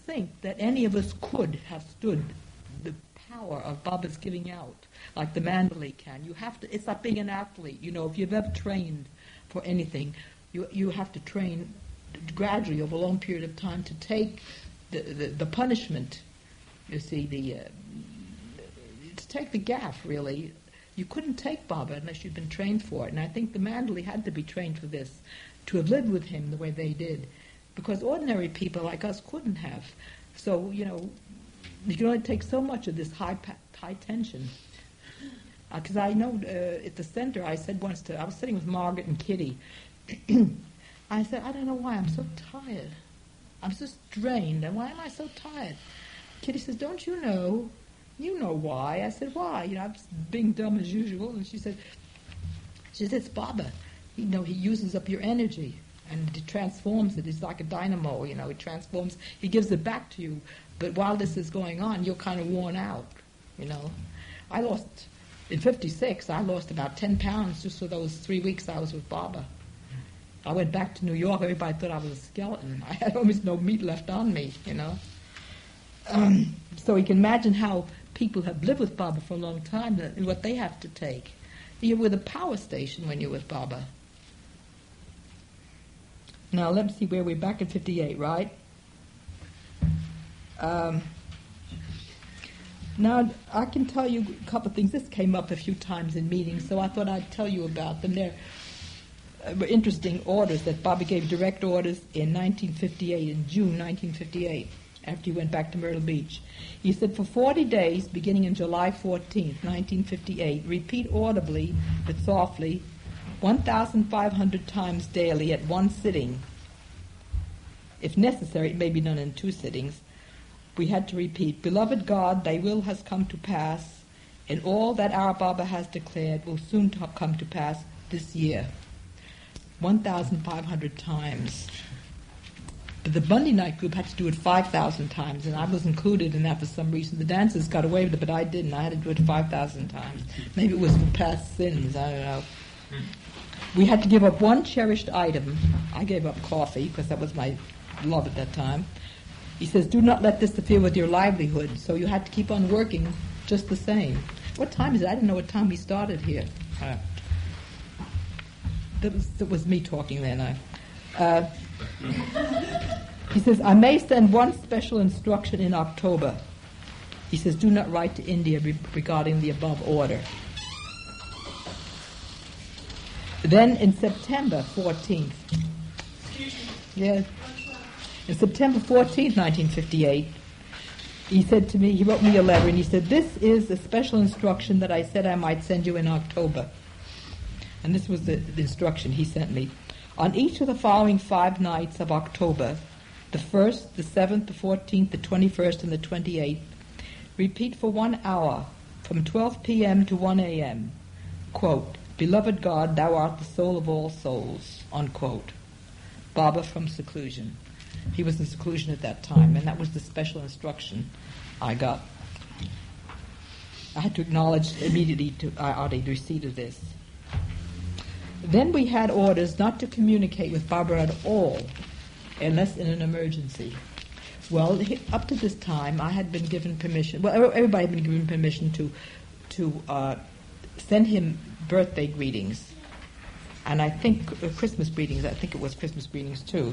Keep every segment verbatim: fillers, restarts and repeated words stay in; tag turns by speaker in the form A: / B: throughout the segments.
A: think that any of us could have stood the power of Baba's giving out, like the Mandalay can. You have to, it's like being an athlete. You know, if you've ever trained for anything, you you have to train gradually over a long period of time to take the, the, the punishment, you see, the uh, to take the gaff, really. You couldn't take Baba unless you'd been trained for it. And I think the Mandalay had to be trained for this, to have lived with him the way they did, because ordinary people like us couldn't have. So, you know, you can only take so much of this high high tension. Because uh, I know uh, at the center, I said once to, I was sitting with Margaret and Kitty, I said, I don't know why I'm so tired. I'm just drained, and why am I so tired? Kitty says, don't you know? You know why. I said, why? You know, I was being dumb as usual, and she said, she said, it's Baba. You know, he uses up your energy, and he transforms it. It's like a dynamo, you know, he transforms, he gives it back to you. But while this is going on, you're kind of worn out, you know. I lost, in fifty-six, I lost about ten pounds just for those three weeks I was with Baba. I went back to New York, everybody thought I was a skeleton. I had almost no meat left on me, you know. Um, so you can imagine how people have lived with Baba for a long time and what they have to take. You're with a power station when you're with Baba. Now, let me see where we're back in fifty-eight, right? Um, now, I can tell you a couple of things. This came up a few times in meetings, so I thought I'd tell you about them. They're uh, interesting orders that Baba gave direct orders in nineteen fifty-eight, in June nineteen fifty-eight, after he went back to Myrtle Beach. He said, for forty days, beginning in July fourteenth, nineteen fifty-eight, repeat audibly but softly one thousand five hundred times daily at one sitting. If necessary, it may be done in two sittings. We had to repeat, Beloved God, thy will has come to pass, and all that our Baba has declared will soon to come to pass this year. one thousand five hundred times. But the Bundy Night group had to do it five thousand times, and I was included in that for some reason. The dancers got away with it, but I didn't. I had to do it five thousand times. Maybe it was for past sins, I don't know. We had to give up one cherished item. I gave up coffee, because that was my love at that time. He says, do not let this interfere with your livelihood. So you had to keep on working just the same. What time is it? I didn't know what time we started here. Uh, that, was, that was me talking then. I, uh, he says, I may send one special instruction in October. He says, do not write to India re- regarding the above order. Then in September fourteenth, yes, in September fourteenth, nineteen fifty-eight, he said to me, he wrote me a letter, and he said, this is a special instruction that I said I might send you in October. And this was the, the instruction he sent me. On each of the following five nights of October, the first, the seventh, the fourteenth, the twenty-first, and the twenty-eighth, repeat for one hour, from twelve p.m. to one a.m., quote, Beloved God, thou art the soul of all souls, unquote. Baba from seclusion. He was in seclusion at that time, and that was the special instruction I got. I had to acknowledge immediately to uh, the receipt of this. Then we had orders not to communicate with Baba at all, unless in an emergency. Well, he, up to this time, I had been given permission, well, everybody had been given permission to, to uh, send him birthday greetings, and I think uh, Christmas greetings. I think it was Christmas greetings too.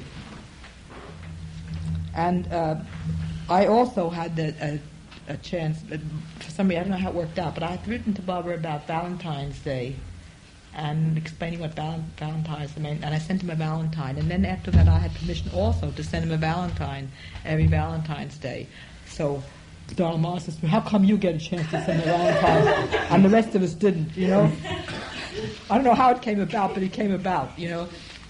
A: And uh, I also had the, a, a chance. Uh, for some reason, I don't know how it worked out, but I had written to Barbara about Valentine's Day and explaining what val- Valentine's meant, and I sent him a Valentine. And then after that, I had permission also to send him a Valentine every Valentine's Day. So Donald Moss says, how come you get a chance to send a Valentine and the rest of us didn't, you know? I don't know how it came about, but it came about, you know?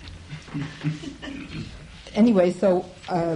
A: Anyway, so uh,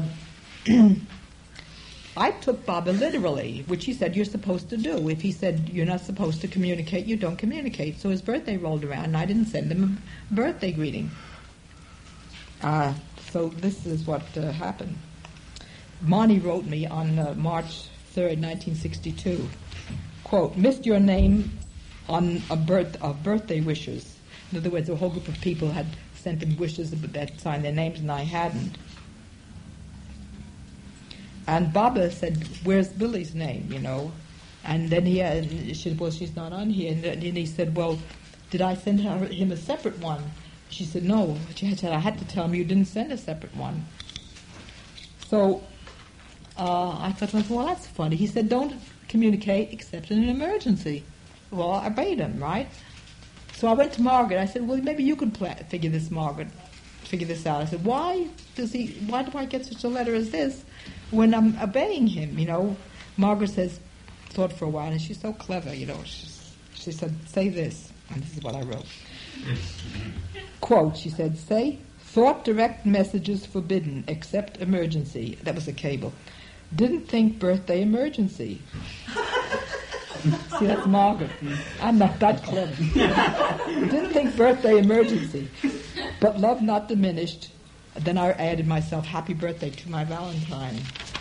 A: I took Baba literally, which he said you're supposed to do. If he said you're not supposed to communicate, you don't communicate. So his birthday rolled around, and I didn't send him a birthday greeting. Uh, so this is what uh, happened. Monty wrote me on uh, March third, nineteen sixty-two, quote, missed your name on a birth of birthday wishes. In other words, a whole group of people had sent him wishes that signed their names, and I hadn't. And Baba said, "Where's Billy's name?" You know, and then he uh, she said, "Well, she's not on here." And then he said, "Well, did I send her, him a separate one?" She said, "No." She said, "I had to tell him you didn't send a separate one." So uh, I thought, well, that's funny. He said, "Don't communicate except in an emergency." Well, I obeyed him, right? So I went to Margaret. I said, "Well, maybe you could pla- figure this, Margaret. Figure this out." I said, "Why does he? Why do I get such a letter as this when I'm obeying him?" You know. Margaret says, thought for a while, and she's so clever. You know. She, she said, "Say this," and this is what I wrote. Quote, she said, "Say, thought direct messages forbidden except emergency." That was a cable. "Didn't think birthday emergency." See, that's Margaret. I'm not that clever. "Didn't think birthday emergency, but love not diminished." Then I added myself, "Happy birthday to my Valentine."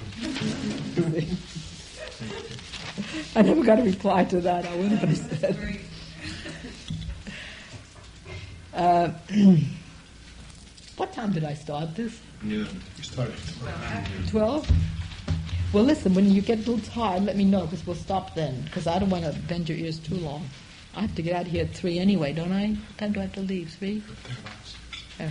A: I never got a reply to that. I wouldn't have said. Uh, what time did I start this?
B: Noon. You started.
A: Twelve? Well, listen, when you get a little tired, let me know, because we'll stop then, because I don't want to bend your ears too long. I have to get out of here at three anyway, don't I? What time do I have to leave? Three? Yeah.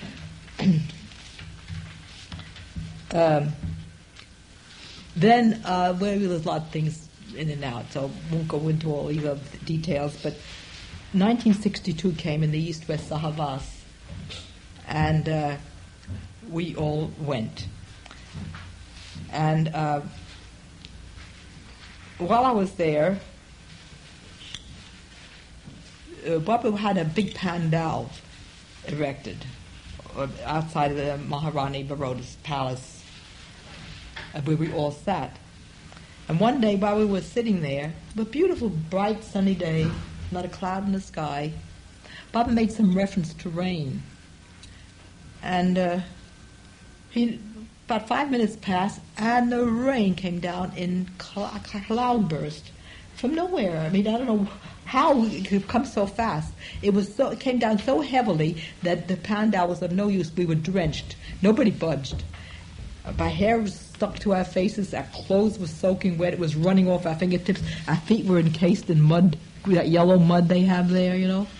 A: um, then, uh, well, there's a lot of things in and out, so I won't go into all these other details, but nineteen sixty-two came in the East-West Sahavas, and uh, we all went. And uh, while I was there, uh, Baba had a big pandal erected outside of the Maharani Baroda's palace, uh, where we all sat. And one day, while we were sitting there, a beautiful, bright, sunny day, not a cloud in the sky, Baba made some reference to rain. And uh, he... About five minutes passed, and the rain came down in cl- cloudburst from nowhere. I mean, I don't know how it could come so fast. It was so it came down so heavily that the pandal was of no use. We were drenched. Nobody budged. My hair was stuck to our faces. Our clothes were soaking wet. It was running off our fingertips. Our feet were encased in mud, that yellow mud they have there, you know.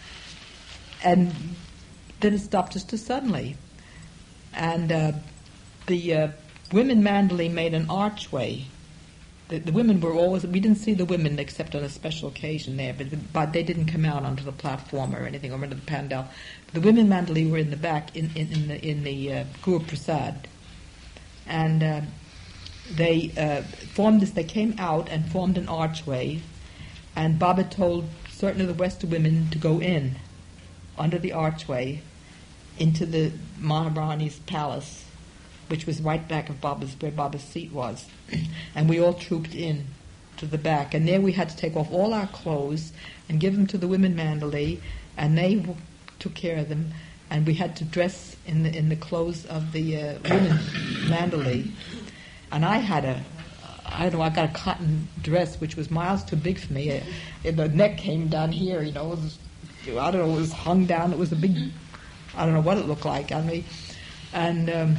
A: And then it stopped just as suddenly. And uh, the uh, women Mandalay made an archway. The, the women were always, we didn't see the women except on a special occasion there, but, but they didn't come out onto the platform or anything, or into the pandal. The women Mandalay were in the back, in, in, in the, in the uh, Guru Prasad. And uh, they uh, formed this, they came out and formed an archway, and Baba told certain of the Western women to go in, under the archway, into the Maharani's palace, which was right back of Baba's, where Baba's seat was. And we all trooped in to the back. And there we had to take off all our clothes and give them to the women Mandalay, and they w- took care of them. And we had to dress in the in the clothes of the uh, women Mandalay. And I had a, I don't know, I got a cotton dress which was miles too big for me. Uh, the neck came down here, you know, it was, I don't know, it was hung down. It was a big, I don't know what it looked like on me. And um,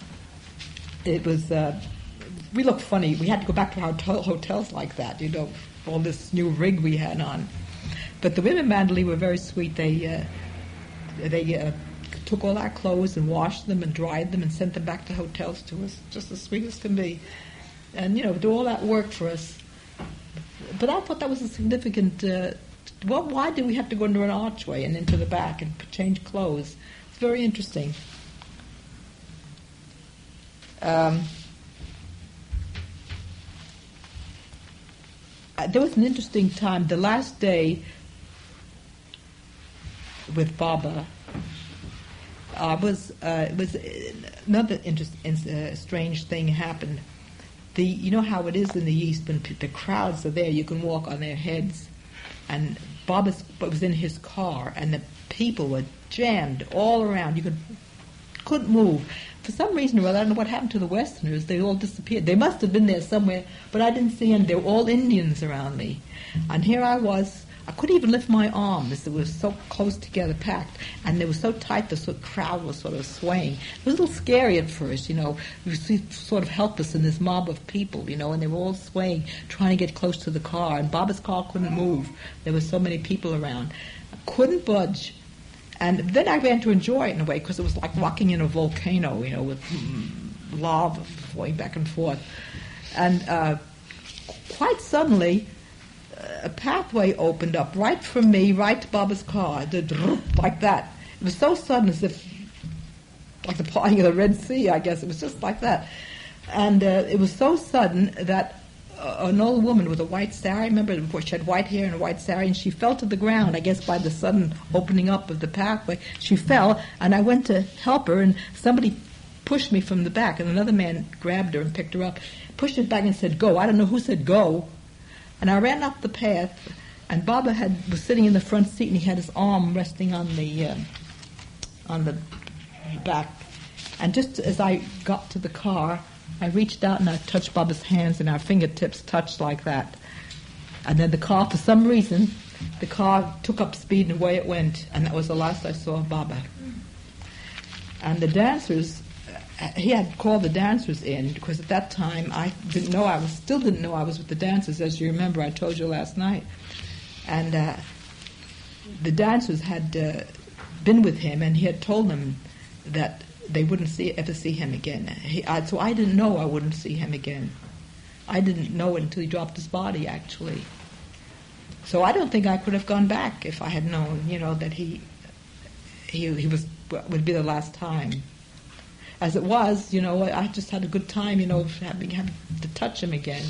A: it was, uh, we looked funny. We had to go back to our hotel, hotels like that, you know, all this new rig we had on. But the women Mandalay were very sweet. They uh, they uh, took all our clothes and washed them and dried them and sent them back to hotels to us, just as sweet as can be. And, you know, do all that work for us. But I thought that was a significant, uh, well, why did we have to go under an archway and into the back and change clothes? It's very interesting. Um, uh, there was an interesting time. The last day with Baba uh, was uh, was another interest, uh, strange thing happened. The you know how it is in the East when p- the crowds are there, you can walk on their heads, and Baba was in his car, and the people were jammed all around. You could couldn't move. For some reason or other, I don't know what happened to the Westerners. They all disappeared. They must have been there somewhere, but I didn't see them. They were all Indians around me. And here I was I couldn't even lift my arms. It was so close together, packed, and they were so tight the sort of crowd was sort of swaying. It was a little scary at first, you know. You were sort of helpless in this mob of people, you know, and they were all swaying, trying to get close to the car. And Baba's car couldn't move. There were so many people around. I couldn't budge. And then I began to enjoy it in a way because it was like walking in a volcano, you know, with lava flowing back and forth. And uh, quite suddenly, a pathway opened up right from me, right to Baba's car, like that. It was so sudden, as if, like the parting of the Red Sea, I guess. It was just like that. And uh, it was so sudden that uh, an old woman with a white sari, I remember before she had white hair and a white sari, and she fell to the ground, I guess by the sudden opening up of the pathway. She fell, and I went to help her, and somebody pushed me from the back, and another man grabbed her and picked her up, pushed her back and said, "Go." I don't know who said go. And I ran up the path, and Baba had was sitting in the front seat, and he had his arm resting on the uh, on the back. And just as I got to the car, I reached out and I touched Baba's hands, and our fingertips touched like that. And then the car, for some reason, the car took up speed and away it went, and that was the last I saw of Baba. And the dancers, he had called the dancers in, because at that time I didn't know I was, still didn't know I was with the dancers, as you remember, I told you last night. And uh, the dancers had uh, been with him, and he had told them that they wouldn't see ever see him again. He, I, so I didn't know I wouldn't see him again. I didn't know it until he dropped his body, actually. So I don't think I could have gone back if I had known, you know, that he he he was would be the last time. As it was, you know, I just had a good time, you know, having, having to touch him again.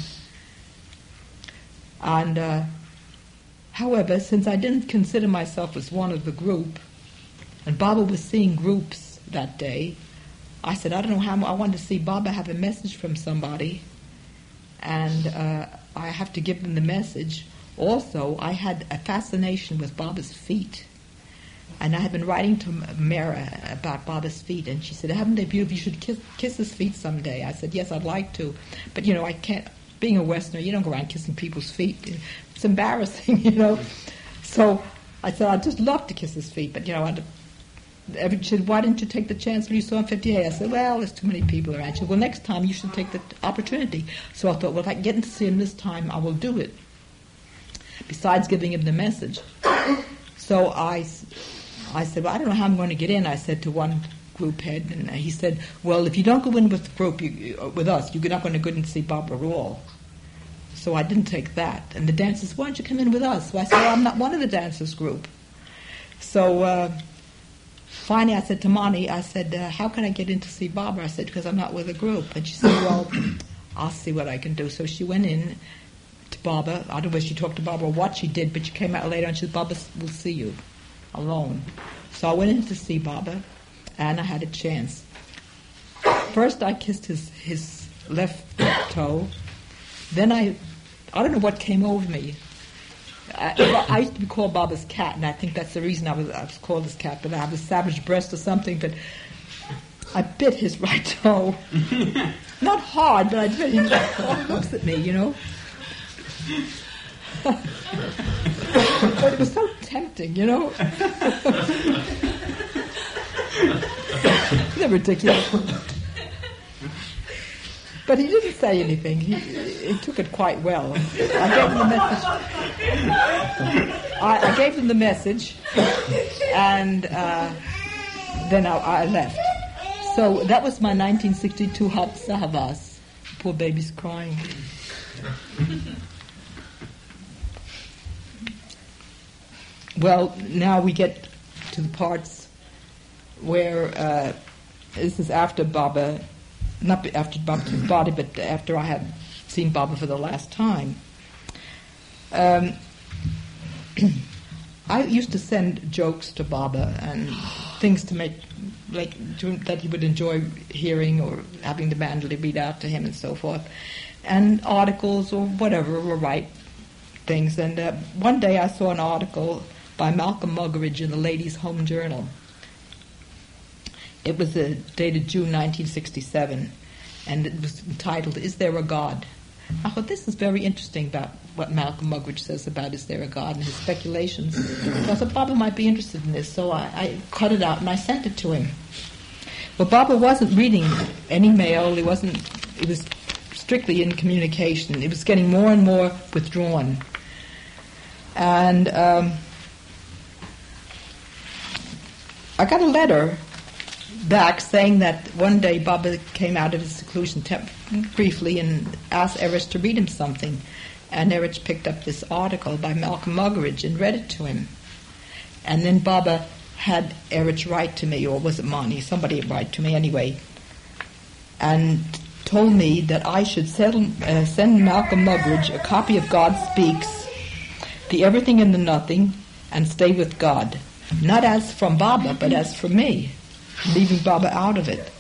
A: And, uh, however, since I didn't consider myself as one of the group, and Baba was seeing groups that day, I said, I don't know how, I wanted to see Baba have a message from somebody, and uh, I have to give them the message. Also, I had a fascination with Baba's feet. And I had been writing to Mara about Baba's feet, and she said, "Haven't they beautiful? You should kiss, kiss his feet someday." I said, "Yes, I'd like to, but you know, I can't. Being a Westerner, you don't go around kissing people's feet. It's embarrassing, you know." So I said, "I'd just love to kiss his feet, but you know, I'd." She said, "Why didn't you take the chance when you saw him fifty-eight?" I said, "Well, there's too many people around." She said, "Well, next time you should take the opportunity." So I thought, well, if I can get in to see him this time, I will do it. Besides giving him the message, so I. I said, "Well, I don't know how I'm going to get in," I said to one group head, and he said, "Well, if you don't go in with the group, you, with us, you're not going to go in and see Baba at all." So I didn't take that. And the dancers, "Why don't you come in with us?" So I said, "Well, I'm not one of the dancers group." So uh, finally I said to Mani, I said, uh, "How can I get in to see Baba?" I said, "Because I'm not with a group." And she said, "Well, I'll see what I can do." So she went in to Baba. I don't know whether she talked to Baba or what she did, but she came out later and she said, "Baba will see you alone." So I went in to see Baba, and I had a chance. First I kissed his, his left toe. Then I, I don't know what came over me. I, I used to be called Baba's cat, and I think that's the reason I was, I was called his cat, but I have a savage breast or something, but I bit his right toe. Not hard, but I did. He looks at me, you know. But it was so tempting, you know. They're ridiculous. But he didn't say anything. He, he took it quite well. I gave him the message. I, I gave him the message, and uh, then I, I left. So that was my nineteen sixty-two Hat Sahavas. Poor baby's crying. Well, now we get to the parts where uh, this is after Baba, not after Baba's body, but after I had seen Baba for the last time. Um, I used to send jokes to Baba and things to make, like to, that he would enjoy hearing, or having the mandolin read out to him and so forth, and articles or whatever, or write things. And uh, one day I saw an article by Malcolm Muggeridge in the Ladies' Home Journal. It was uh, dated June nineteen sixty-seven, and it was entitled, "Is There a God?" I thought, this is very interesting about what Malcolm Muggeridge says about is there a God and his speculations. So I thought Baba might be interested in this, so I, I cut it out and I sent it to him. But Baba wasn't reading any mail. He wasn't. He was strictly in communication. It was getting more and more withdrawn. And um, I got a letter back saying that one day Baba came out of his seclusion temp- briefly and asked Erich to read him something. And Erich picked up this article by Malcolm Muggeridge and read it to him. And then Baba had Erich write to me, or was it Mani? Somebody write to me anyway, and told me that I should send, uh, send Malcolm Muggeridge a copy of God Speaks, The Everything and the Nothing, and Stay with God. Not as from Baba, but as from me, leaving Baba out of it.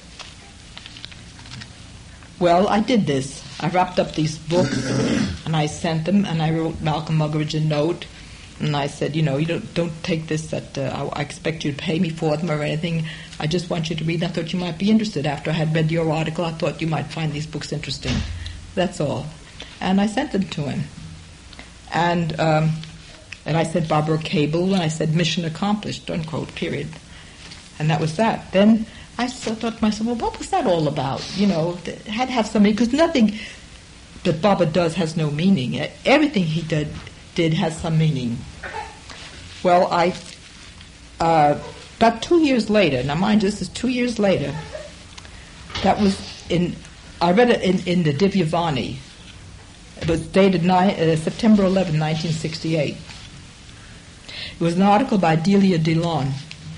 A: Well, I did this. I wrapped up these books, and I sent them, and I wrote Malcolm Muggeridge a note, and I said, you know, you don't don't take this that uh, I, I expect you to pay me for them or anything. I just want you to read. I thought you might be interested. After I had read your article, I thought you might find these books interesting. That's all. And I sent them to him. And um, and I said Barbara Cable, and I said mission accomplished, unquote, period. And that was that. Then I thought to myself, well, what was that all about? You know, it had to have something, because nothing that Baba does has no meaning. Everything he did did has some meaning. Well, I, uh, about two years later, now mind you, this is two years later, that was in, I read it in, in the Divyavani. It was dated nine, uh, September eleventh, nineteen sixty-eight. It was an article by Delia DeLon.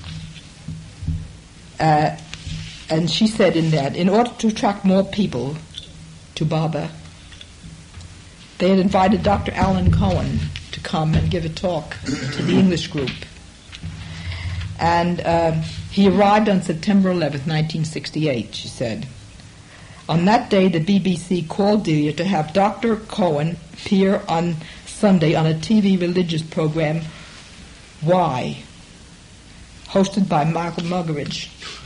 A: Uh, and she said in that, in order to attract more people to Baba, they had invited Doctor Alan Cohen to come and give a talk to the English group. And uh, he arrived on September eleventh, nineteen sixty-eight, she said. On that day, the B B C called Delia to have Doctor Cohen appear on Sunday on a T V religious program, Why?, hosted by Malcolm Muggeridge.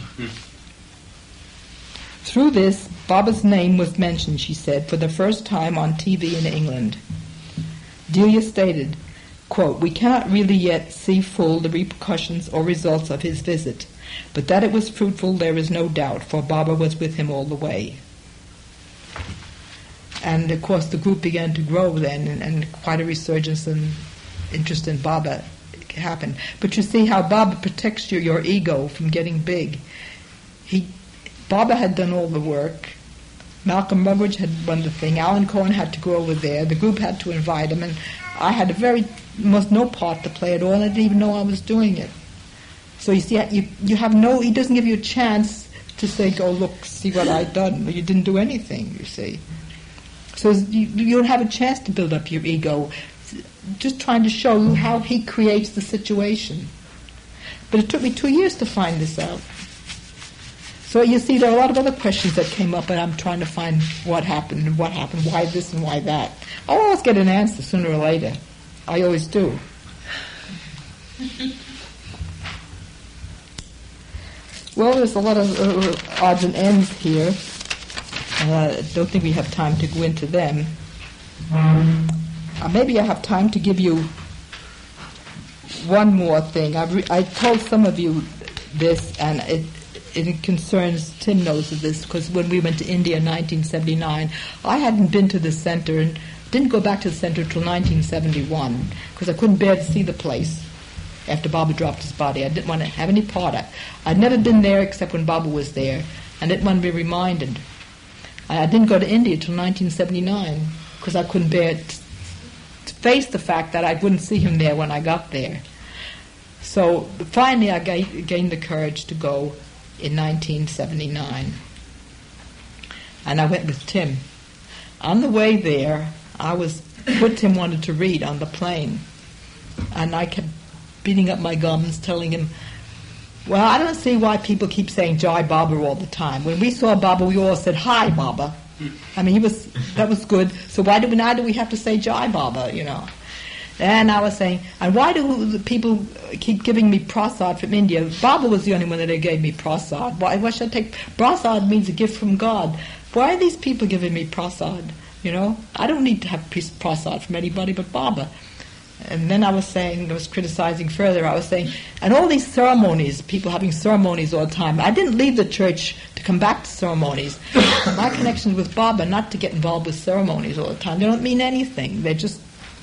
A: Through this, Baba's name was mentioned, she said, for the first time on T V in England. Delia stated, quote, we cannot really yet see full the repercussions or results of his visit, but that it was fruitful there is no doubt, for Baba was with him all the way. And of course the group began to grow then, and, and quite a resurgence and interest in Baba happened. But you see how Baba protects your, your ego from getting big. He, Baba had done all the work. Malcolm Muggeridge had run the thing. Alan Cohen had to go over there. The group had to invite him, and I had a very, almost no part to play at all. I didn't even know I was doing it. So you see, you you have no. He doesn't give you a chance to say, "Go look, see what I've done." You didn't do anything. You see, so you, you don't have a chance to build up your ego. Just trying to show you how he creates the situation. But it took me two years to find this out. So you see, there are a lot of other questions that came up, and I'm trying to find what happened and what happened, why this and why that. I'll always get an answer sooner or later. I always do. Well, there's a lot of uh, odds and ends here. I uh, don't think we have time to go into them. Uh, maybe I have time to give you one more thing. I, re- I told some of you this, and it It concerns, Tim knows of this, because when we went to India in nineteen seventy-nine, I hadn't been to the center and didn't go back to the center until nineteen seventy-one, because I couldn't bear to see the place after Baba dropped his body. I didn't want to have any part of it. I'd never been there except when Baba was there, and didn't want to be reminded. I, I didn't go to India until nineteen seventy-nine, because I couldn't bear to, to face the fact that I wouldn't see him there when I got there. So finally I ga- gained the courage to go in nineteen seventy-nine. And I went with Tim. On the way there, I was, what Tim wanted to read on the plane. And I kept beating up my gums, telling him, well, I don't see why people keep saying Jai Baba all the time. When we saw Baba, we all said, hi, Baba. I mean, he was, that was good. So why do we, now do we have to say Jai Baba, you know? And I was saying, and why do the people keep giving me prasad from India? Baba was the only one that they gave me prasad. Why, why should I take? Prasad means a gift from God. Why are these people giving me prasad? You know, I don't need to have peace prasad from anybody but Baba. And then I was saying, I was criticizing further, I was saying, and all these ceremonies, people having ceremonies all the time, I didn't leave the church to come back to ceremonies. My connections with Baba, not to get involved with ceremonies all the time. They don't mean anything. They're just,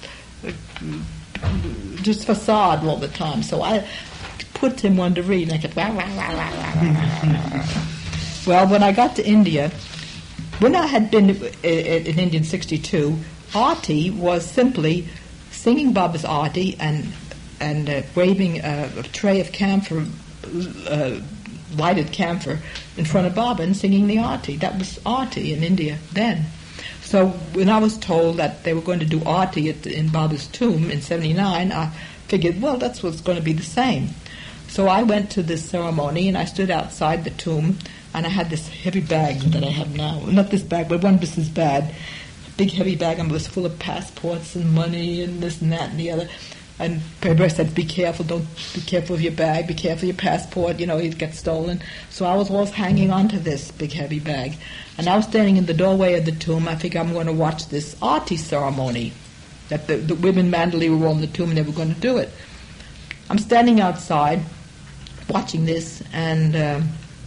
A: just facade all the time. So I put him one to read, and I kept, wah, wah, wah, wah, wah. Well, when I got to India, when I had been in India in sixty-two, Aarti was simply singing Baba's Aarti and and uh, waving a, a tray of camphor, uh, lighted camphor, in front of Baba and singing the Aarti. That was Aarti in India then. So when I was told that they were going to do Aarti at, in Baba's tomb in seventy-nine, I figured, well, that's what's going to be the same. So I went to this ceremony and I stood outside the tomb, and I had this heavy bag that I have now. Not this bag, but one was this bag. Big heavy bag, and it was full of passports and money and this and that and the other. And Prabhupada said, be careful, don't be careful of your bag, be careful of your passport, you know, you'd get stolen. So I was always hanging on to this big heavy bag. And I was standing in the doorway of the tomb. I figured I'm going to watch this Aarti ceremony, that the, the women Mandalay were all in the tomb and they were going to do it. I'm standing outside watching this, and um,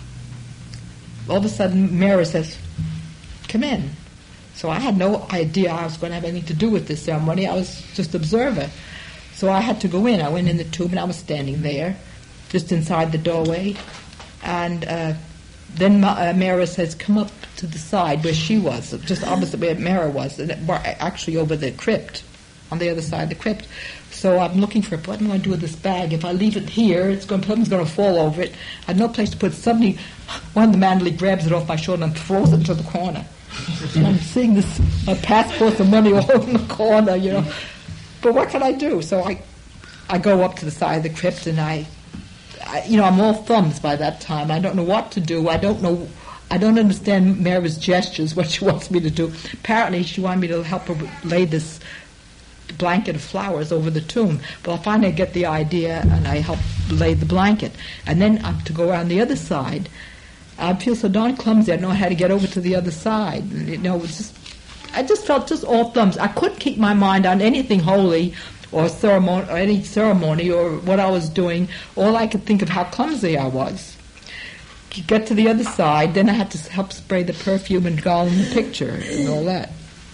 A: all of a sudden Mara says, come in. So I had no idea I was going to have anything to do with this ceremony. I was just observer. So I had to go in. I went in the tomb, and I was standing there, just inside the doorway. And uh, then Ma- uh, Mara says, come up to the side where she was, just opposite where Mara was, and actually over the crypt, on the other side of the crypt. So I'm looking for what am I going to do with this bag? If I leave it here, it's going, something's going to fall over it. I had no place to put it. Suddenly, one of the Mandalay grabs it off my shoulder and throws it into the corner. And I'm seeing this uh, passports and money all in the corner, you know. But what can I do? So I, I go up to the side of the crypt, and I, I, you know, I'm all thumbs by that time. I don't know what to do. I don't know. I don't understand Mara's gestures, what she wants me to do. Apparently, she wanted me to help her lay this blanket of flowers over the tomb. But I finally get the idea, and I help lay the blanket. And then I'm to go around the other side. I feel so darn clumsy. I don't know how to get over to the other side. You know, it was just, I just felt just all thumbs. I couldn't keep my mind on anything holy or ceremony, or any ceremony, or what I was doing. All I could think of how clumsy I was. Get to the other side, then I had to help spray the perfume and go in the picture and all that.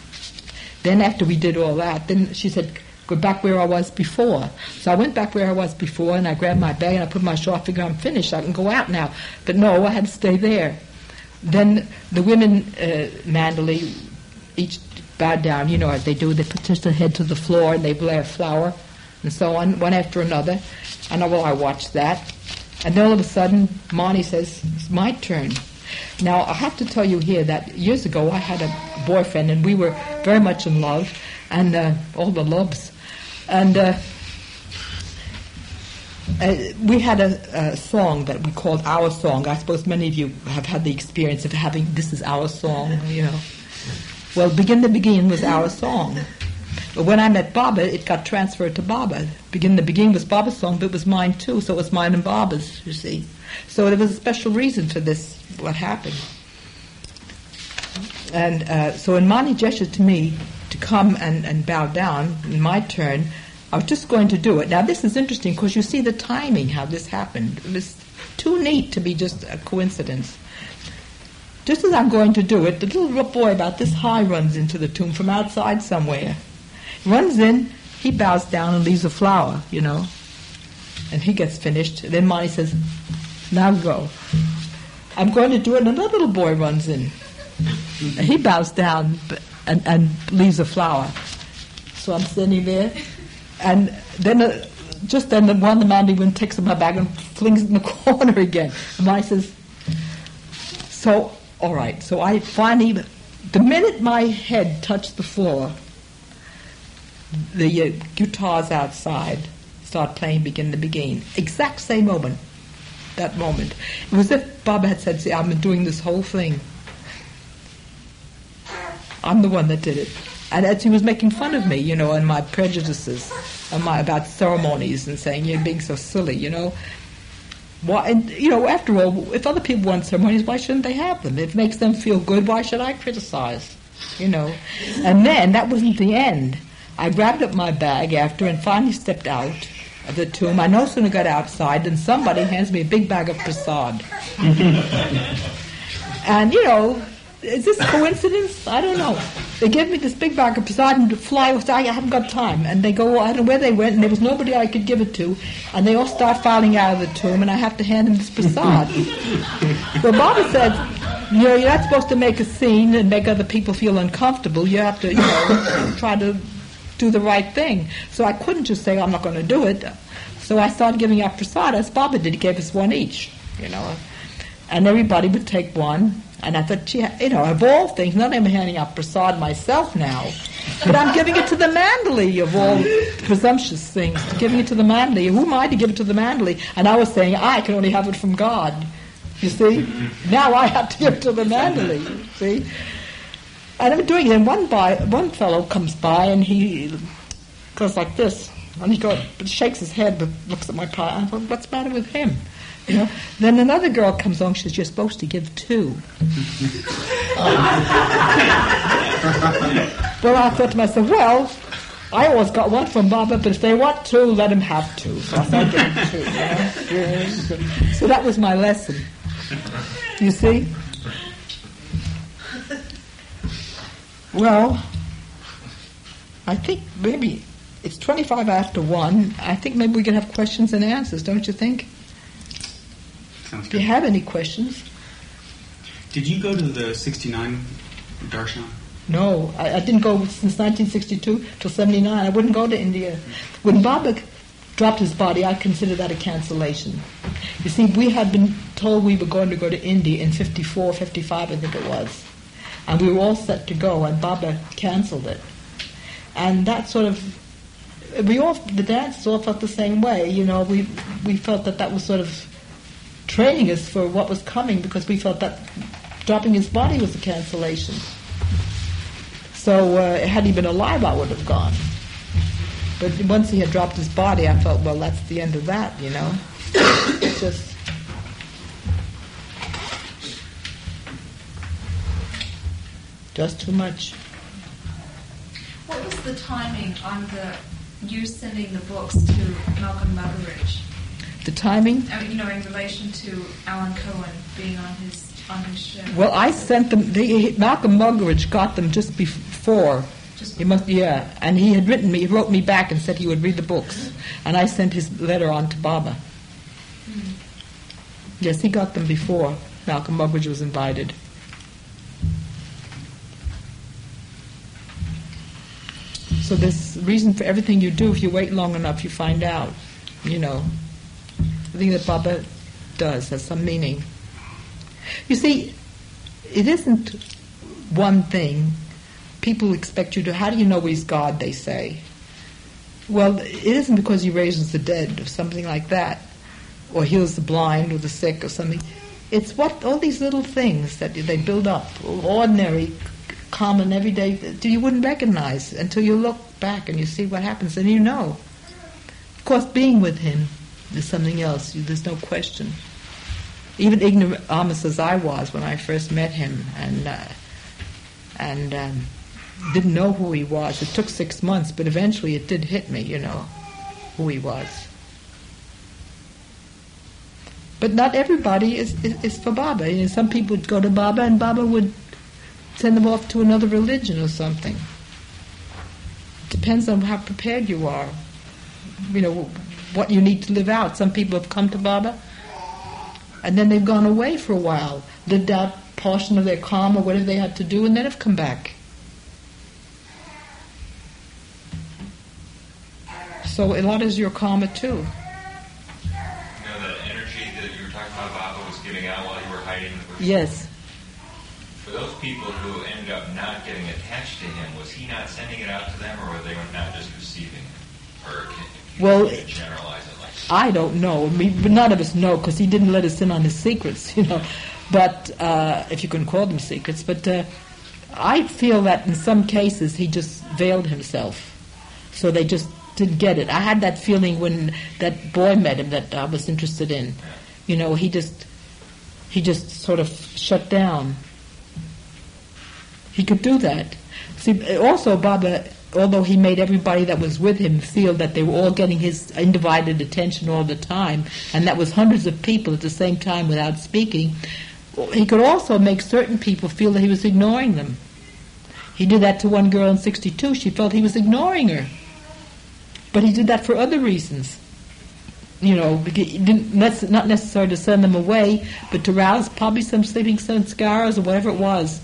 A: Then after we did all that, then she said, go back where I was before. So I went back where I was before, and I grabbed my bag and I put my shawl. I figured I'm finished, I can go out now. But no, I had to stay there. Then the women, uh, Mandalay, each bowed down, you know as they do. They put just their head to the floor and they lay a flower and so on, one after another. And well, I watched that. And then all of a sudden, Mani says, it's my turn. Now, I have to tell you here that years ago I had a boyfriend, and we were very much in love, and uh, all the loves. And uh, uh, we had a, a song that we called Our Song. I suppose many of you have had the experience of having, this is our song, you know. Well, Begin the Begin was our song. But when I met Baba, it got transferred to Baba. Begin the Begin was Baba's song, but it was mine too, so it was mine and Baba's, you see. So there was a special reason for this, what happened. And uh, so when Mani gestured to me to come and, and bow down, in my turn, I was just going to do it. Now this is interesting, because you see the timing, how this happened. It was too neat to be just a coincidence. Just as I'm going to do it, the little boy about this high runs into the tomb from outside somewhere. Runs in, he bows down and leaves a flower, you know. And he gets finished. And then Mani says, now go. I'm going to do it, and another little boy runs in. And he bows down and, and leaves a flower. So I'm standing there, and then uh, just then the one the Mandalay woman takes up my bag and flings it in the corner again. And Mani says, so, all right. So I finally, the minute my head touched the floor, the uh, guitars outside start playing Begin the Begin. Exact same moment. That moment. It was as if Baba had said, see, I'm doing this whole thing. I'm the one that did it. And as he was making fun of me, you know, and my prejudices and my, about ceremonies, and saying, you're being so silly, you know. Why, and, you know, after all, if other people want ceremonies, why shouldn't they have them? If it makes them feel good, why should I criticize? you know. And then, that wasn't the end. I grabbed up my bag after and finally stepped out of the tomb. I no sooner got outside than somebody hands me a big bag of prasad. And, you know, is this coincidence? I don't know. They give me this big bag of prasad and fly. I haven't got time. And they go, I don't know where they went, and there was nobody I could give it to. And they all start filing out of the tomb, and I have to hand them this prasad. Well, Baba said, you know, you're not supposed to make a scene and make other people feel uncomfortable. You have to, you know, try to do the right thing. So I couldn't just say, I'm not going to do it. So I started giving out prasad, as Baba did. He gave us one each, you know. And everybody would take one. And I thought, gee, you know, of all things, not even handing out prasad myself now, but I'm giving it to the Mandali of all presumptuous things, giving it to the Mandali. Who am I to give it to the Mandali? And I was saying, I can only have it from God. You see? Now I have to give it to the Mandali, see? And I'm doing it, and one, by, one fellow comes by, and he goes like this, and he goes, shakes his head, but looks at my pie, and I thought, what's the matter with him? You know, then another girl comes along. She says, "You're supposed to give two." Well, I thought to myself, well, I always got one from Baba, but if they want two, let them have two. So I started giving two. You know? So that was my lesson. You see? Well, I think maybe it's twenty-five after one. I think maybe we can have questions and answers, don't you think? If you have any questions.
B: Did you go to the sixty-nine darshan?
A: No, I, I didn't go since nineteen sixty-two till seventy-nine. I wouldn't go to India. When Baba dropped his body, I considered that a cancellation. You see, we had been told we were going to go to India in fifty-four, fifty-five, I think it was. And we were all set to go, and Baba cancelled it. And that sort of, we all, the dancers all felt the same way. You know, we we felt that that was sort of training us for what was coming, because we felt that dropping his body was a cancellation. So uh, had he been alive, I would have gone. But once he had dropped his body, I felt, well, that's the end of that, you know. It's just... just too much.
C: What was the timing on the you sending the books to Malcolm Muggeridge?
A: The timing?
C: I mean, you know, in relation to Alan Cohen being on his on his show.
A: Well, I sent them. They, Malcolm Muggeridge got them just before.
C: Just
A: he must, yeah. And he had written me. He wrote me back and said he would read the books, and I sent his letter on to Baba. Mm. Yes, he got them before Malcolm Muggeridge was invited. So there's reason for everything you do. If you wait long enough, you find out. You know. Everything that Baba does has some meaning. You see, it isn't one thing. People expect you to, how do you know he's God, they say. Well, it isn't because he raises the dead or something like that, or heals the blind or the sick or something. It's what all these little things that they build up, ordinary, common, everyday, that you wouldn't recognize until you look back and you see what happens, and you know. Of course, being with him, there's something else. There's no question. Even ignoramus as I was when I first met him, and uh, and um, didn't know who he was. It took six months, but eventually it did hit me, you know, who he was. But not everybody is, is, is for Baba. You know, some people would go to Baba, and Baba would send them off to another religion or something. It depends on how prepared you are. You know, what you need to live out. Some people have come to Baba, and then they've gone away for a while, lived out a portion of their karma, whatever they had to do, and then have come back. So a lot is your karma too.
D: You know, that energy that you were talking about Baba was giving out while you were hiding in the bushes?
A: Yes.
D: For those people who ended up not getting attached to him, was he not sending it out to them, or were they not just receiving it? Or can, can
A: well,
D: you generalize it like that?
A: I don't know. I mean, but none of us know, because he didn't let us in on his secrets, you know. But uh, if you can call them secrets, but uh, I feel that in some cases he just veiled himself, so they just didn't get it. I had that feeling when that boy met him that I was interested in. You know, he just he just sort of shut down. He could do that. See, also Baba, although he made everybody that was with him feel that they were all getting his undivided attention all the time, and that was hundreds of people at the same time without speaking, he could also make certain people feel that he was ignoring them. He did that to one girl in sixty-two. She felt he was ignoring her. But he did that for other reasons. You know, he didn't, not necessarily to send them away, but to rouse probably some sleeping scars or whatever it was.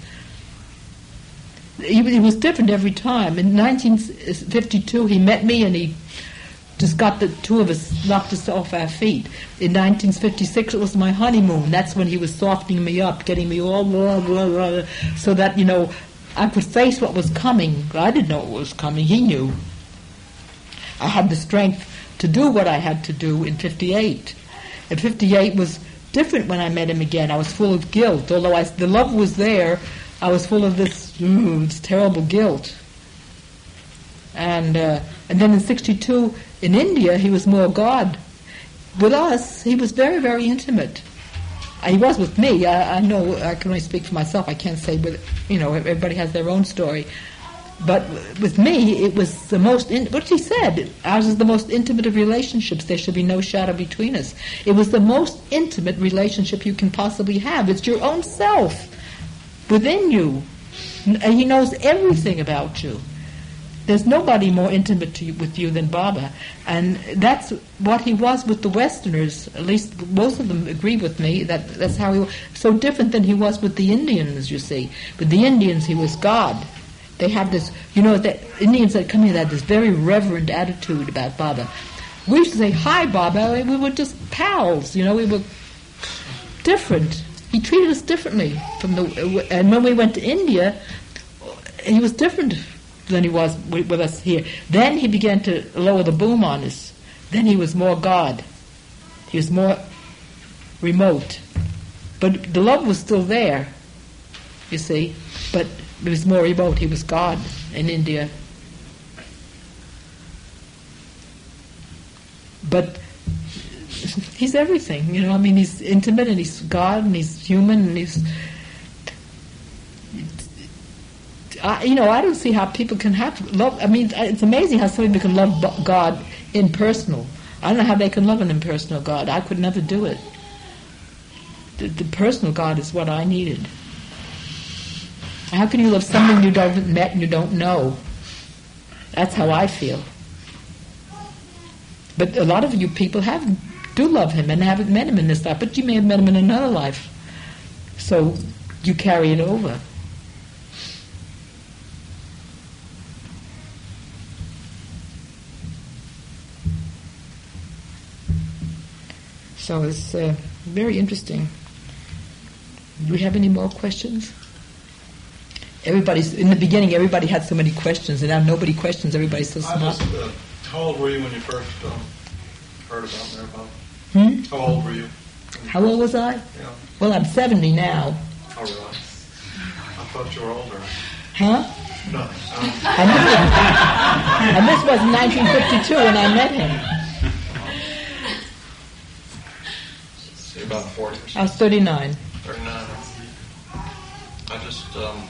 A: He, he was different every time. In nineteen fifty-two, he met me and he just got the two of us, knocked us off our feet. In nineteen fifty-six, it was my honeymoon. That's when he was softening me up, getting me all blah, blah, blah, so that, you know, I could face what was coming. I didn't know what was coming. He knew. I had the strength to do what I had to do in fifty-eight. And fifty-eight was different when I met him again. I was full of guilt. Although I, the love was there, I was full of this, ooh, this terrible guilt. And uh, and then in sixty-two, in India, he was more God. With us, he was very, very intimate. He was with me. I, I know I can only speak for myself. I can't say with, you know, everybody has their own story. But with me, it was the most, in, what he said, ours is the most intimate of relationships. There should be no shadow between us. It was the most intimate relationship you can possibly have. It's your own self within you. And he knows everything about you. There's nobody more intimate to you, with you than Baba. And that's what he was with the Westerners. At least most of them agree with me that that's how he was. So different than he was with the Indians, you see. With the Indians, he was God. They have this, you know, the Indians that come here had this very reverent attitude about Baba. We used to say, hi, Baba. We were just pals, you know, we were different. He treated us differently. From the, and when we went to India, he was different than he was with, with us here. Then he began to lower the boom on us. Then he was more God. He was more remote. But the love was still there, you see, but it was more remote. He was God in India. But he's everything, you know. I mean, he's intimate and he's God and he's human and he's... I, you know, I don't see how people can have love. I mean, it's amazing how some people can love God impersonal. I don't know how they can love an impersonal God. I could never do it. The, the personal God is what I needed. How can you love someone you don't met and you don't know? That's how I feel. But a lot of you people have do love him and haven't met him in this life, but you may have met him in another life. So you carry it over. So it's uh, very interesting. Do we have any more questions? Everybody's in the beginning. Everybody had so many questions, and now nobody questions. Everybody's so smart.
E: Just, uh, how old were you when you first um, heard about Maribel?
A: Hmm?
E: How old were you?
A: How old was I?
E: Yeah.
A: Well, I'm seventy now.
E: Oh, really? I thought you were older.
A: Huh?
E: No. Um,
A: And this was in nineteen fifty-two when I met him.
E: so about forty or
A: I
E: something.
A: was thirty-nine.
E: thirty-nine. I just, um,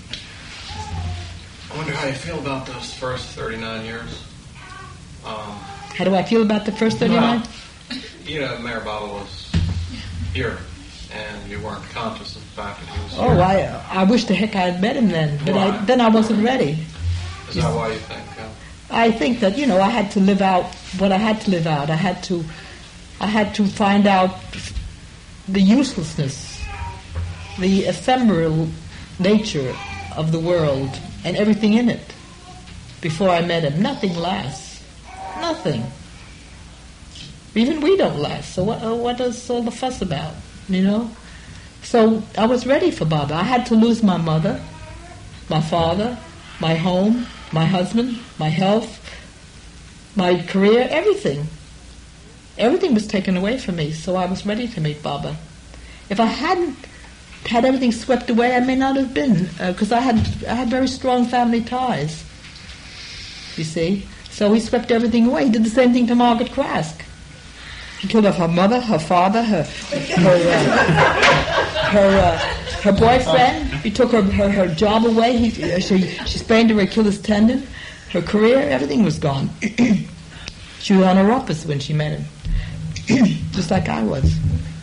E: I wonder how you feel about those first thirty-nine years. Um,
A: How do I feel about the first thirty-nine?
E: well, you know, Mayor Baba was here, and you weren't conscious of the fact that he was
A: Oh,
E: here.
A: I I wish the heck I had met him then, but I,
E: Right.
A: then I wasn't ready.
E: Is that why you think? Uh,
A: I think that, you know, I had to live out what I had to live out. I had to, I had to find out the uselessness, the ephemeral nature of the world and everything in it before I met him. Nothing lasts. Nothing. Even we don't last. So what, uh, what is all the fuss about, you know? So I was ready for Baba. I had to lose my mother, my father, my home, my husband, my health, my career, everything. Everything was taken away from me, so I was ready to meet Baba. If I hadn't had everything swept away, I may not have been, because uh, I had I had very strong family ties, you see. So he swept everything away. He did the same thing to Margaret Krask. He killed off her mother, her father, her her uh, her, uh, her boyfriend, He took her, her, her job away. He, uh, she, she sprained her Achilles tendon. Her career, everything was gone. She was on her office when she met him, just like I was.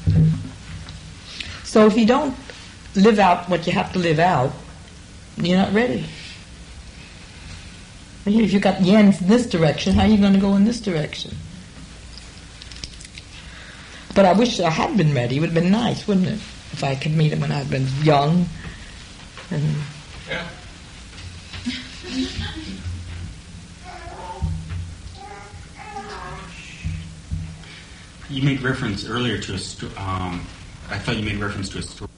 A: So if you don't live out what you have to live out, you're not ready. If you got yens in this direction, how are you going to go in this direction? But I wish I had been ready. It would have been nice, wouldn't it? If I could meet him when I'd been young. And
E: Yeah.
B: You made reference earlier to a sto- um, I thought you made reference to a story.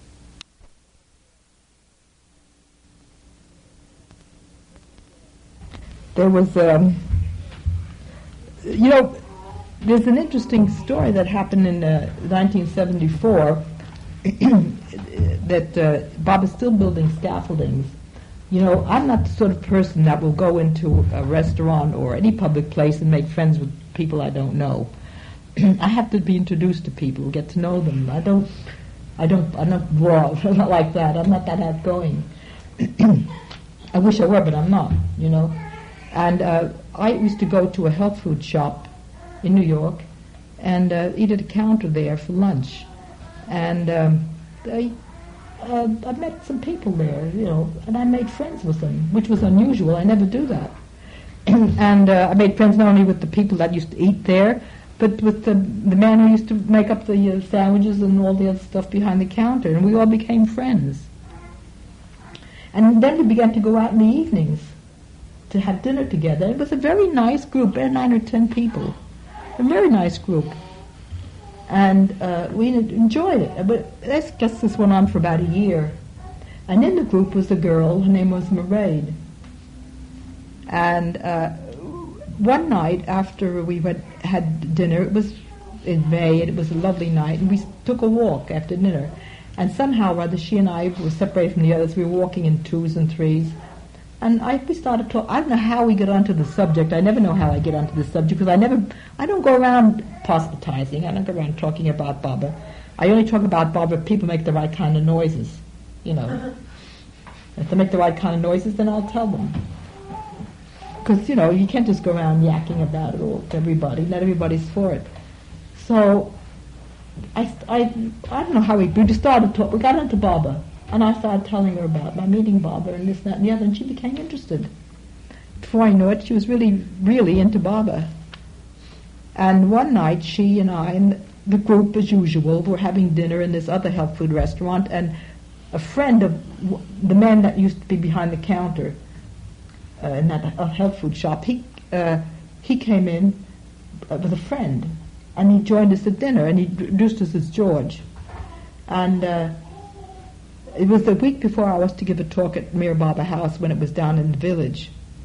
A: there was, um, you know, there's an interesting story that happened in uh, nineteen seventy-four that uh, Bob is still building scaffoldings. You know, I'm not the sort of person that will go into a restaurant or any public place and make friends with people I don't know. I have to be introduced to people, get to know them. I don't, I don't, I'm not raw. I'm not like that. I'm not that outgoing. I wish I were, but I'm not, you know. And uh, I used to go to a health food shop in New York and uh, eat at a counter there for lunch. And um, I, uh, I met some people there, you know, and I made friends with them, which was unusual. I never do that. and uh, I made friends not only with the people that used to eat there, but with the, the man who used to make up the uh, sandwiches and all the other stuff behind the counter, and we all became friends. And then we began to go out in the evenings to have dinner together. It was a very nice group, about nine or ten people. A very nice group. And uh, we enjoyed it. But I guess this went on for about a year. And in the group was a girl, her name was Mairead. And uh, one night after we went, had dinner, it was in May, and it was a lovely night, and we took a walk after dinner. And somehow or other, she and I were separated from the others. We were walking in twos and threes. And I, we started talking. I don't know how we get onto the subject. I never know how I get onto the subject, because I never, I don't go around proselytizing. I don't go around talking about Baba. I only talk about Baba if people make the right kind of noises, you know. If they make the right kind of noises, then I'll tell them. Because, you know, you can't just go around yakking about it all to everybody. Not everybody's for it. So, I, I, I don't know how we, we just started talking. We got into Baba. And I started telling her about my meeting Baba and this, that, and the other, and she became interested. Before I knew it, she was really, really into Baba. And one night, she and I and the group, as usual, were having dinner in this other health food restaurant, and a friend of w- the man that used to be behind the counter uh, in that uh, health food shop, he uh, he came in uh, with a friend, and he joined us at dinner, and he introduced us as George. And uh, it was the week before I was to give a talk at Mir Baba House when it was down in the village.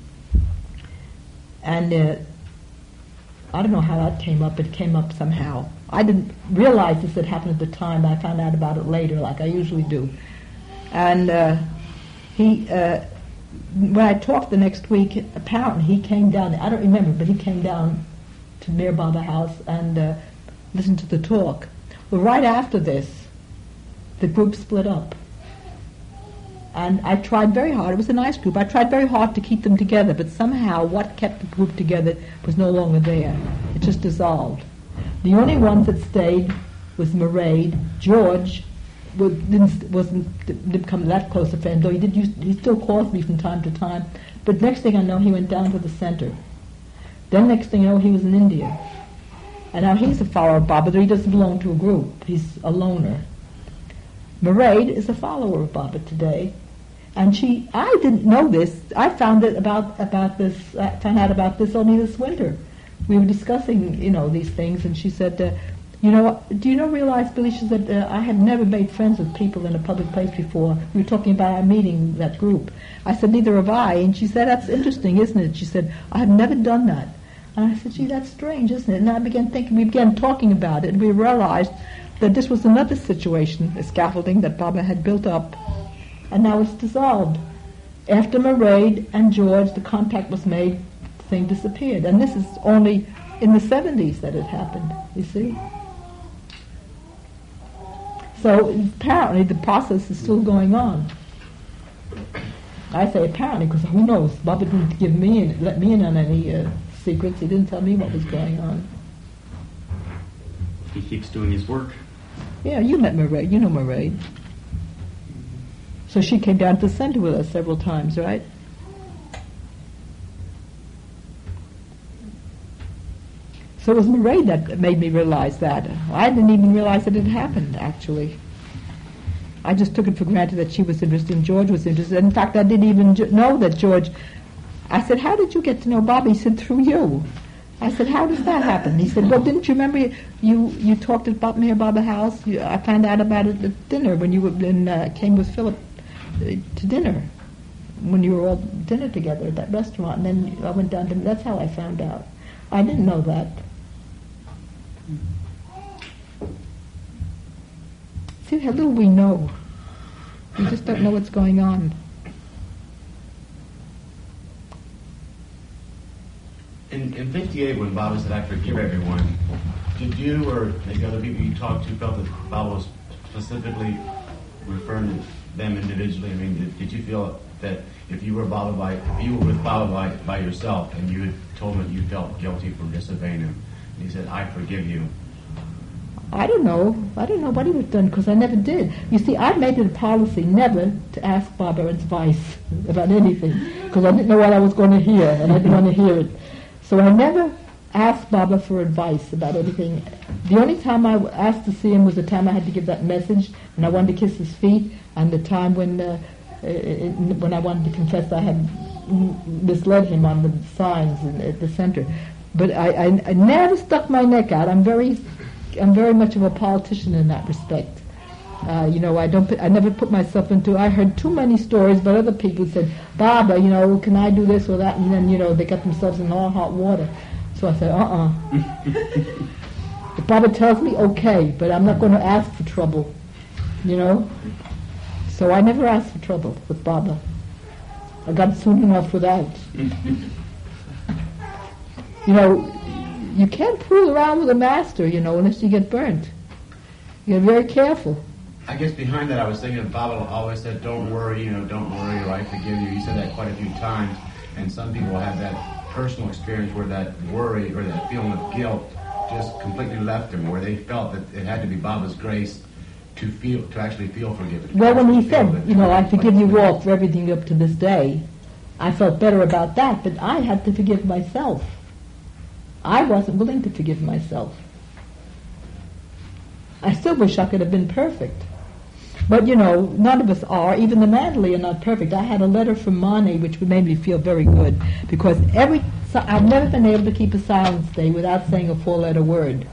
A: And uh, I don't know how that came up. It came up somehow. I didn't realize this had happened at the time. I found out about it later, like I usually do. And uh, he, uh, when I talked the next week, apparently he came down. I don't remember, but he came down to Mir Baba House and uh, listened to the talk. Well, right after this, the group split up. And I tried very hard. It was a nice group. I tried very hard to keep them together, but somehow what kept the group together was no longer there. It just dissolved. The only ones that stayed was Mairead. George was, didn't, wasn't didn't become that close a friend, though he did. Use, he still calls me from time to time. But next thing I know, he went down to the center. Then next thing I know, he was in India. And now he's a follower of Baba, though he doesn't belong to a group. He's a loner. Mairead is a follower of Baba today. And she, I didn't know this. I found it about about this. I found out about this only this winter. We were discussing, you know, these things, and she said, uh, "You know, do you know realize, Billy?" She said, uh, "I had never made friends with people in a public place before. We were talking about our meeting that group." I said, "Neither have I." And she said, "That's interesting, isn't it?" She said, "I have never done that." And I said, "Gee, that's strange, isn't it?" And I began thinking. We began talking about it, and we realized that this was another situation, a scaffolding that Baba had built up. And now it's dissolved. After Mairead and George, the contact was made, the thing disappeared. And this is only in the seventies that it happened, you see. So apparently the process is still going on. I say apparently because who knows? Baba didn't give me in, let me in on any uh, secrets. He didn't tell me what was going on.
B: He keeps doing his work.
A: Yeah, you met Mairead. You know Mairead. So she came down to the center with us several times, right? So it was Mairead that made me realize that. I didn't even realize that it happened, actually. I just took it for granted that she was interested and George was interested. In fact, I didn't even ju- know that George... I said, how did you get to know Bobby? He said, through you. I said, how does that happen? He said, well, didn't you remember you you, you talked at Bob Mayor Baba House? You, I found out about it at dinner when you were in, uh, came with Philip uh, to dinner, when you were all dinner together at that restaurant. And then I went down to... That's how I found out. I didn't know that. See how little we know. We just don't know what's going on.
F: In, in fifty-eight, when Baba said, I forgive everyone, did you or maybe other people you talked to felt that Baba was specifically referring to them individually? I mean, did, did you feel that if you were Baba by, if you were with Baba by, by yourself and you had told him that you felt guilty for disobeying him, and he said, I forgive you?
A: I don't know. I don't know what he would have done because I never did. You see, I made it a policy never to ask Baba advice about anything because I didn't know what I was going to hear and I didn't want to hear it. So I never asked Baba for advice about anything. The only time I asked to see him was the time I had to give that message and I wanted to kiss his feet, and the time when uh, it, when I wanted to confess I had misled him on the signs in, at the center. But I, I, I never stuck my neck out. I'm very... I'm very much of a politician in that respect. Uh, you know, I don't. Put, I never put myself into. I heard too many stories, but other people said, "Baba, you know, can I do this or that?" And then, you know, they got themselves in all hot water. So I said, "Uh-uh." If Baba tells me, okay, but I'm not going to ask for trouble. You know. So I never asked for trouble with Baba. I got soon enough without. You know. You can't fool around with a master, you know, unless you get burnt. You're very careful.
F: I guess behind that I was thinking Baba always said, don't worry, you know, don't worry, or I forgive you. He said that quite a few times, and some people have that personal experience where that worry or that feeling of guilt just completely left them, where they felt that it had to be Baba's grace to feel, to actually feel forgiven.
A: Well, when he said, you know, I forgive you all for everything up to this day, I felt better about that, but I had to forgive myself. I wasn't willing to forgive myself. I still wish I could have been perfect. But, you know, none of us are. Even the Mandalay are not perfect. I had a letter from Mani which made me feel very good because every so I've never been able to keep a silence day without saying a four-letter word.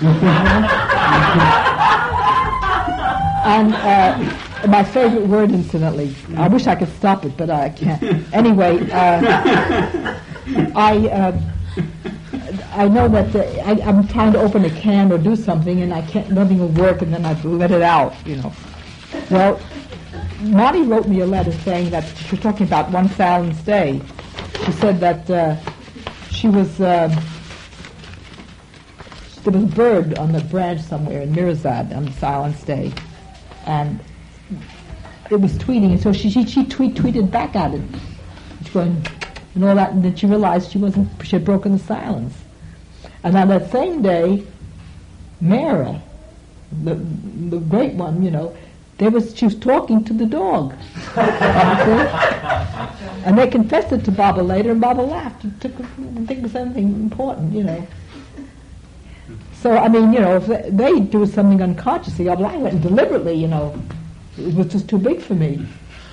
A: And uh, my favorite word, incidentally, I wish I could stop it, but I can't. Anyway, uh, I... Uh, I know that the, I, I'm trying to open a can or do something, and I can't. Nothing will work, and then I let it out. You know. Well, Marty wrote me a letter saying that she was talking about one silence day. She said that uh, she was uh, there was a bird on the branch somewhere in Mirzad on the silence day, and it was tweeting, and so she she, she tweet tweeted back at it, going and all that, and then she realized she wasn't. She had broken the silence. And on that same day, Mara, the, the great one, you know, there was she was talking to the dog. And they confessed it to Baba later, and Baba laughed. It took, I think it was something important, you know. So, I mean, you know, if they, they do something unconsciously, well, I went deliberately, you know. It was just too big for me.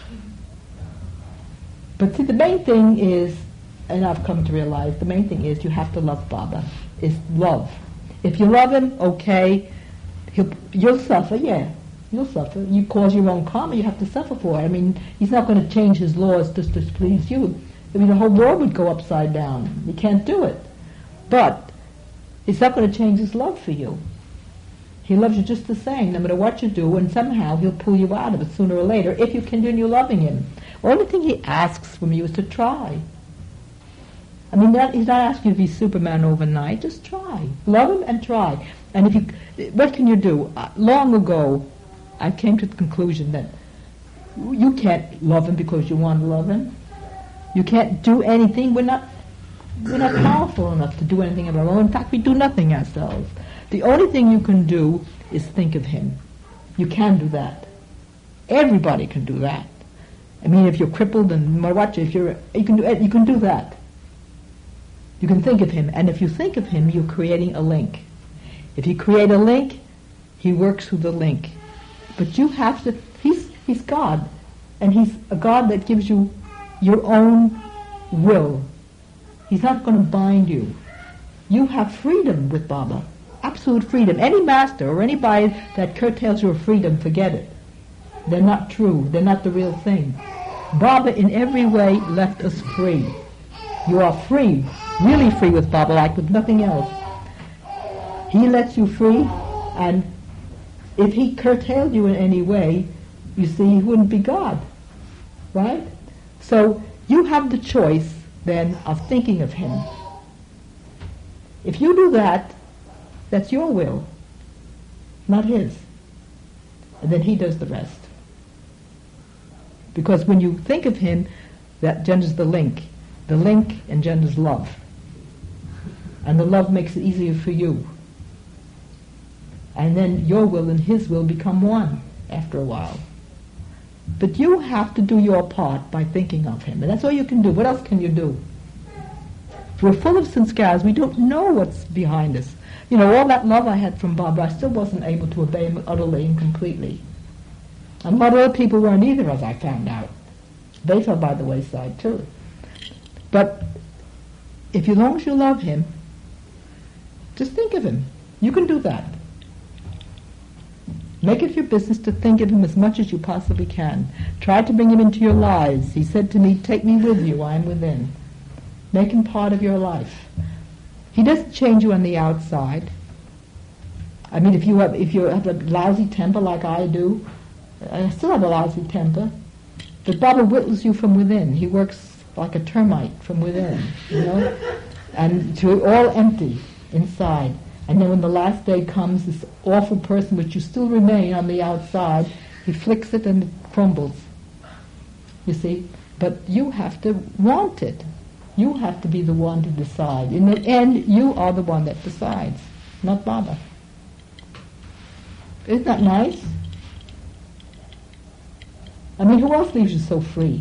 A: But see, the main thing is, and I've come to realize, the main thing is you have to love Baba. Is love. If you love him, okay, he'll, you'll suffer, yeah, you'll suffer. You cause your own karma, you have to suffer for it. I mean, he's not going to change his laws just to please you. I mean, the whole world would go upside down. You can't do it. But he's not going to change his love for you. He loves you just the same, no matter what you do, and somehow he'll pull you out of it sooner or later if you continue loving him. The only thing he asks from you is to try. I mean, that, he's not asking you to be Superman overnight. Just try. Love him and try. And if you, what can you do? Uh, long ago, I came to the conclusion that You can't love him because you want to love him. You can't do anything. We're not we're not powerful enough to do anything of our own. In fact, we do nothing ourselves. The only thing you can do is think of him. You can do that. Everybody can do that. I mean, if you're crippled and watch, if you're you can do you can do that. You can think of him, and if you think of him, you're creating a link. If you create a link, he works through the link. But you have to. He's he's God, and he's a God that gives you your own will. He's not going to bind you. You have freedom with Baba, absolute freedom. Any master or anybody that curtails your freedom, forget it. They're not true. They're not the real thing. Baba, in every way, left us free. You are free, really free with Baba, like with nothing else. He lets you free, and if he curtailed you in any way, you see, he wouldn't be God, right? So you have the choice, then, of thinking of him. If you do that, that's your will, not his. And then he does the rest. Because when you think of him, that genders the link. The link engenders love. And the love makes it easier for you. And then your will and his will become one after a while. But you have to do your part by thinking of him. And that's all you can do. What else can you do? We're full of sanskars. We don't know what's behind us. You know, all that love I had from Baba, I still wasn't able to obey him utterly and completely. And a lot of other people weren't either, as I found out. They fell by the wayside, too. But if as long as you love him, just think of him. You can do that. Make it your business to think of him as much as you possibly can. Try to bring him into your lives. He said to me, take me with you, I am within. Make him part of your life. He doesn't change you on the outside. I mean, if you have if you have a lousy temper like I do, I still have a lousy temper, but Baba whittles you from within. He works like a termite from within, you know, and to all empty inside. And then when the last day comes, this awful person, which you still remain on the outside, he flicks it and it crumbles. You see? But you have to want it. You have to be the one to decide. In the end, you are the one that decides, not Baba. Isn't that nice? I mean, who else leaves you so free?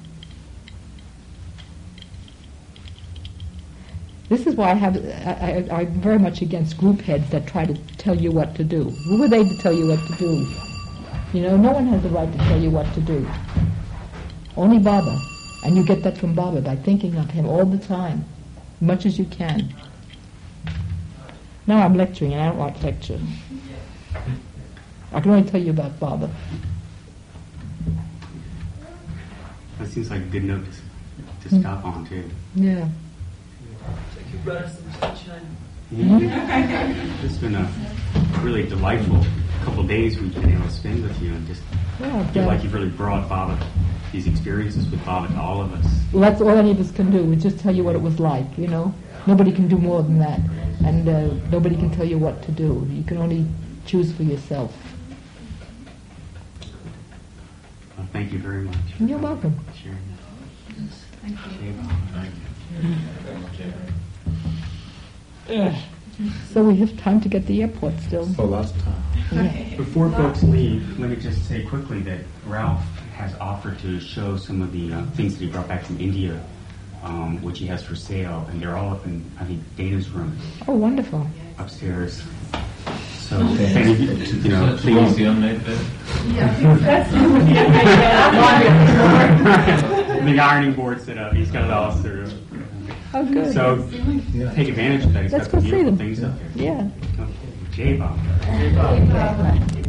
A: This is why I have, I, I, I'm very much against group heads that try to tell you what to do. Who are they to tell you what to do? You know, no one has the right to tell you what to do. Only Baba. And you get that from Baba by thinking of him all the time, as much as you can. Now I'm lecturing, and I don't like lecture. I can only tell you about Baba.
B: That seems like a good note to, to stop on, too.
A: Yeah.
G: You brought us some sunshine.
B: Mm-hmm. It's been a really delightful couple of days we've been able to spend with you, and just
A: Yeah,
B: feel
A: yeah.
B: like you've really brought Baba, these experiences with Baba to all of us.
A: Well, that's all any of us can do. We just tell you what it was like, you know. Nobody can do more than that. And uh, nobody can tell you what to do. You can only choose for yourself.
B: Well, thank you very much.
A: You're welcome.
B: Sharing that.
C: Thank you.
B: Thank you.
A: So we have time to get the airport still.
H: So last time.
A: Yeah.
B: Before folks leave, let me just say quickly that Ralph has offered to show some of the uh, things that he brought back from India, um, which he has for sale, and they're all up in, I think, Dana's room
A: Oh, wonderful.
B: upstairs. So, if any of you, you know,
D: Is that the
B: please.
D: the unmade bed?
B: The ironing board set up. He's got it all sort of.
A: Oh, good.
B: So, take advantage of that. He's
A: Let's
B: got
A: go
B: some
A: see
B: beautiful
A: them.
B: things up there.
A: Yeah.
B: Okay. J-Bob.